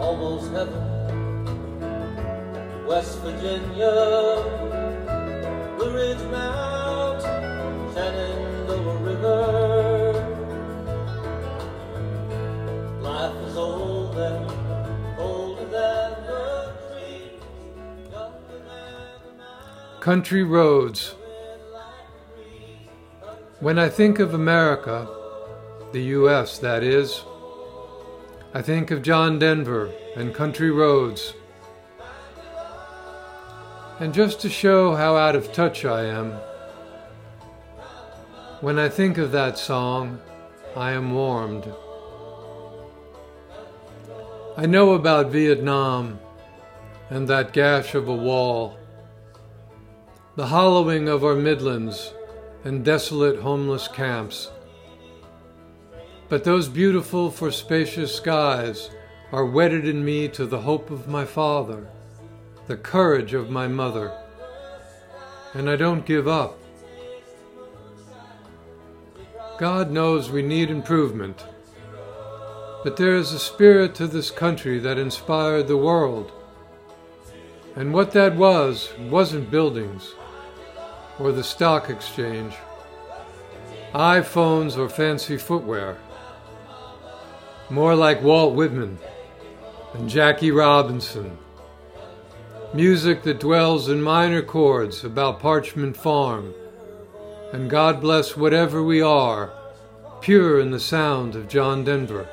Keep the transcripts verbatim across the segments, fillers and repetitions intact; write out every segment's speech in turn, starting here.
almost heaven. West Virginia, Blue Ridge Mountain, Shenandoah River. Life is old and older than the trees, younger than the mountains. Country roads. When I think of America, the U S that is, I think of John Denver and country roads. And just to show how out of touch I am, when I think of that song, I am warmed. I know about Vietnam and that gash of a wall, the hollowing of our Midlands and desolate homeless camps. But those beautiful for spacious skies are wedded in me to the hope of my father, the courage of my mother, and I don't give up. God knows we need improvement, but there is a spirit to this country that inspired the world, and what that was wasn't buildings or the stock exchange, iPhones or fancy footwear. More like Walt Whitman and Jackie Robinson. Music that dwells in minor chords about Parchment Farm, and God bless whatever we are, pure in the sound of John Denver.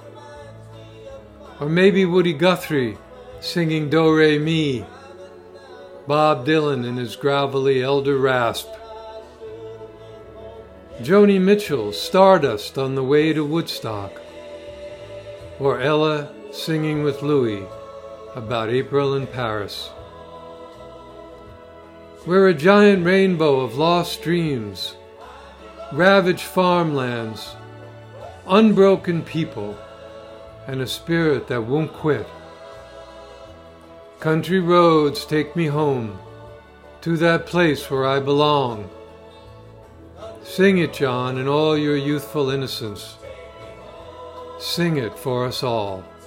Or maybe Woody Guthrie singing Do-Re-Mi, Bob Dylan in his gravelly elder rasp, Joni Mitchell, Stardust on the way to Woodstock, or Ella singing with Louis about April in Paris. We're a giant rainbow of lost dreams, ravaged farmlands, unbroken people, and a spirit that won't quit. Country roads take me home, to that place where I belong. Sing it, John, in all your youthful innocence. Sing it for us all.